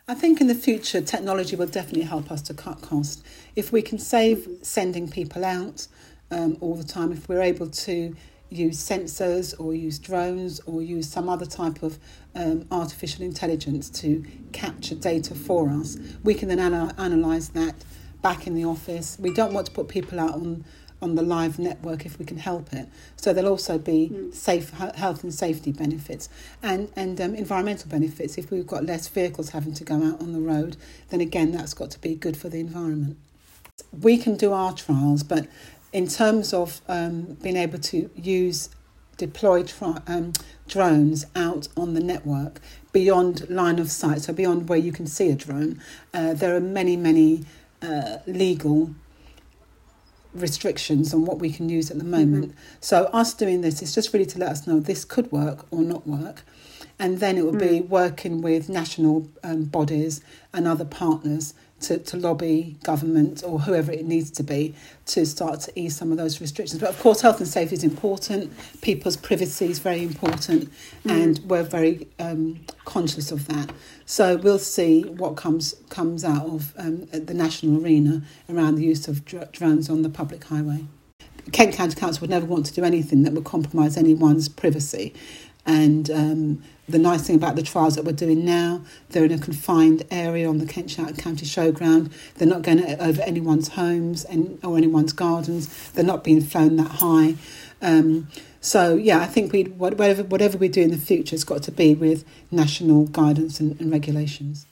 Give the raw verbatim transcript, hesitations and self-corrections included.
I think in the future, technology will definitely help us to cut costs. If we can save sending people out um, all the time, if we're able to use sensors or use drones or use some other type of um, artificial intelligence to capture data for us, we can then ana- analyse that back in the office. We don't want to put people out on on the live network if we can help it. So there'll also be mm. safe health and safety benefits and, and um, environmental benefits. If we've got less vehicles having to go out on the road, then again, that's got to be good for the environment. We can do our trials, but in terms of um, being able to use deploy tri- um, drones out on the network beyond line of sight, so beyond where you can see a drone, uh, there are many, many uh, legal restrictions on what we can use at the moment. Mm-hmm. So us doing this is just really to let us know this could work or not work. And then it will mm. be working with national um, bodies and other partners to, to lobby government or whoever it needs to be to start to ease some of those restrictions. But of course, health and safety is important. People's privacy is very important. Mm. And we're very um, conscious of that. So we'll see what comes comes out of um, the national arena around the use of dr- drones on the public highway. Kent County Council would never want to do anything that would compromise anyone's privacy. And um, the nice thing about the trials that we're doing now, they're in a confined area on the Kent County Showground. They're not going over anyone's homes and or anyone's gardens. They're not being flown that high. Um, so, yeah, I think we whatever whatever we do in the future has got to be with national guidance and, and regulations.